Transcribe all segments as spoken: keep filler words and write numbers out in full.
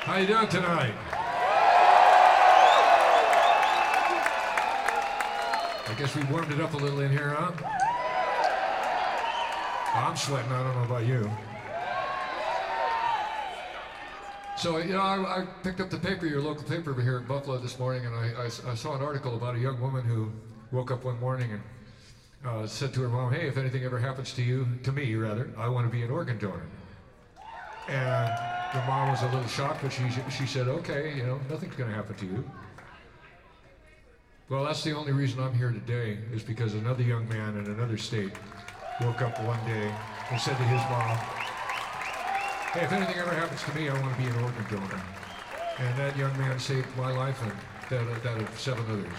How you doing tonight? I guess we warmed it up a little in here, huh? I'm sweating, I don't know about you. So, you know, I, I picked up the paper, your local paper over here in Buffalo this morning, and I, I, I saw an article about a young woman who woke up one morning and uh, said to her mom, hey, if anything ever happens to you, to me rather, I want to be an organ donor. And the mom was a little shocked, but she, she said, okay, you know, nothing's going to happen to you. Well, that's the only reason I'm here today, is because another young man in another state woke up one day and said to his mom, hey, if anything ever happens to me, I want to be an organ donor. And that young man saved my life and that, that of seven others.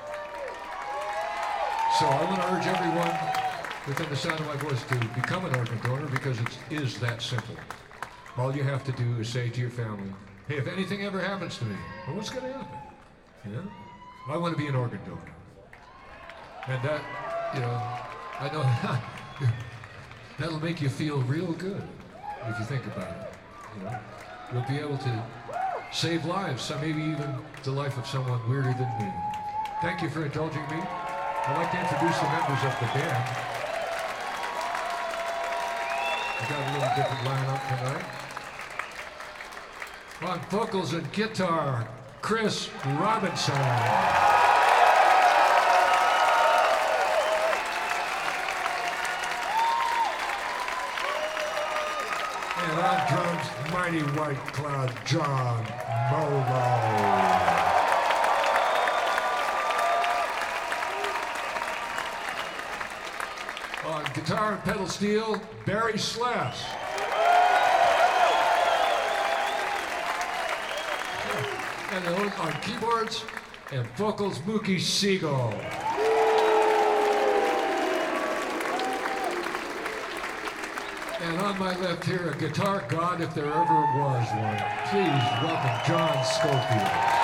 So I want to urge everyone within the sound of my voice to become an organ donor, because it is that simple. All you have to do is say to your family, hey, if anything ever happens to me, well, what's going to happen? You know? I want to be an organ donor. And that, you know, I know that'll make you feel real good if you think about it. You know, you'll be able to save lives, some maybe even the life of someone weirder than me. Thank you for indulging me. I'd like to introduce the members of the band. I got a little different lineup tonight. On vocals and guitar, Chris Robinson. And on drums, Mighty White Cloud, John Molo. On guitar and pedal steel, Barry Slash. And on keyboards and vocals, Mookie Siegel. And on my left here, a guitar god if there ever was one. Please welcome John Scofield.